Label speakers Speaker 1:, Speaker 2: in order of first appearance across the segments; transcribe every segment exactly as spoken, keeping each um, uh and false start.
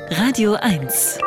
Speaker 1: Radio eins.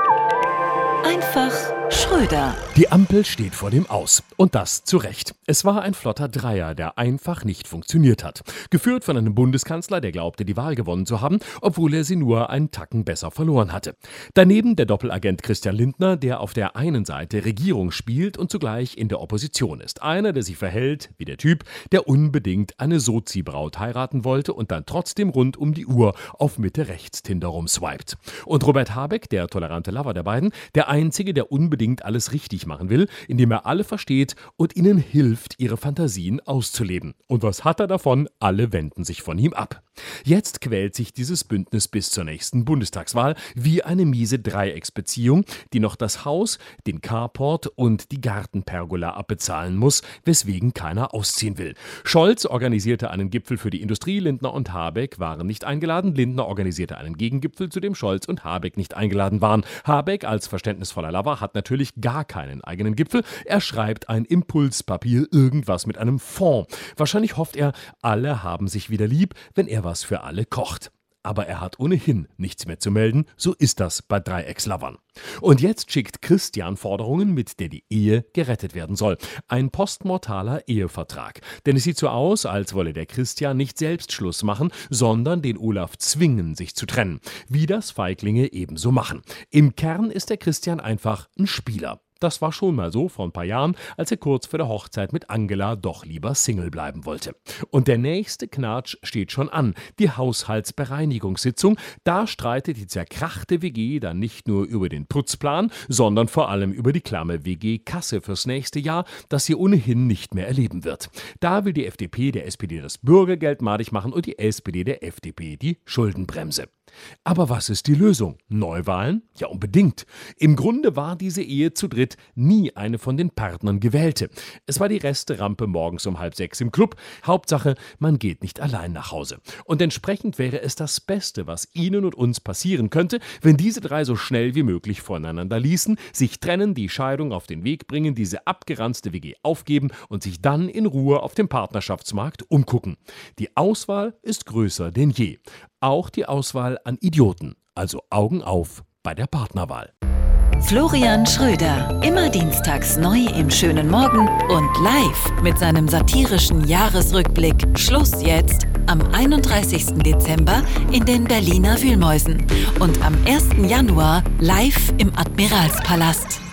Speaker 1: Einfach Schröder.
Speaker 2: Die Ampel steht vor dem Aus. Und das zu Recht. Es war ein flotter Dreier, der einfach nicht funktioniert hat. Geführt von einem Bundeskanzler, der glaubte, die Wahl gewonnen zu haben, obwohl er sie nur einen Tacken besser verloren hatte. Daneben der Doppelagent Christian Lindner, der auf der einen Seite Regierung spielt und zugleich in der Opposition ist. Einer, der sich verhält wie der Typ, der unbedingt eine Sozi-Braut heiraten wollte und dann trotzdem rund um die Uhr auf Mitte-Rechts-Tinder rumswiped. Und Robert Habeck, der tolerante Lover der beiden, der Einzige, der unbedingt alles richtig machen will, indem er alle versteht und ihnen hilft, ihre Fantasien auszuleben. Und was hat er davon? Alle wenden sich von ihm ab. Jetzt quält sich dieses Bündnis bis zur nächsten Bundestagswahl wie eine miese Dreiecksbeziehung, die noch das Haus, den Carport und die Gartenpergola abbezahlen muss, weswegen keiner ausziehen will. Scholz organisierte einen Gipfel für die Industrie, Lindner und Habeck waren nicht eingeladen. Lindner organisierte einen Gegengipfel, zu dem Scholz und Habeck nicht eingeladen waren. Habeck als verständnisvoller Lover hat natürlich gar keinen eigenen Gipfel. Er schreibt ein Impulspapier, irgendwas mit einem Fond. Wahrscheinlich hofft er, alle haben sich wieder lieb, wenn er was für alle kocht. Aber er hat ohnehin nichts mehr zu melden, so ist das bei Dreieckslovern. Und jetzt schickt Christian Forderungen, mit der die Ehe gerettet werden soll. Ein postmortaler Ehevertrag. Denn es sieht so aus, als wolle der Christian nicht selbst Schluss machen, sondern den Olaf zwingen, sich zu trennen. Wie das Feiglinge ebenso machen. Im Kern ist der Christian einfach ein Spieler. Das war schon mal so vor ein paar Jahren, als er kurz vor der Hochzeit mit Angela doch lieber Single bleiben wollte. Und der nächste Knatsch steht schon an, die Haushaltsbereinigungssitzung. Da streitet die zerkrachte W G dann nicht nur über den Putzplan, sondern vor allem über die klamme W G-Kasse fürs nächste Jahr, das sie ohnehin nicht mehr erleben wird. Da will die F D P der S P D das Bürgergeld madig machen und die S P D der F D P die Schuldenbremse. Aber was ist die Lösung? Neuwahlen? Ja, unbedingt. Im Grunde war diese Ehe zu dritt nie eine von den Partnern gewählte. Es war die Resterampe morgens um halb sechs im Club. Hauptsache, man geht nicht allein nach Hause. Und entsprechend wäre es das Beste, was Ihnen und uns passieren könnte, wenn diese drei so schnell wie möglich voneinander ließen, sich trennen, die Scheidung auf den Weg bringen, diese abgeranzte W G aufgeben und sich dann in Ruhe auf dem Partnerschaftsmarkt umgucken. Die Auswahl ist größer denn je. Auch die Auswahl an Idioten. Also Augen auf bei der Partnerwahl.
Speaker 1: Florian Schröder, immer dienstags neu im schönen Morgen und live mit seinem satirischen Jahresrückblick Schluss jetzt am einunddreißigsten Dezember in den Berliner Wühlmäusen und am ersten Januar live im Admiralspalast.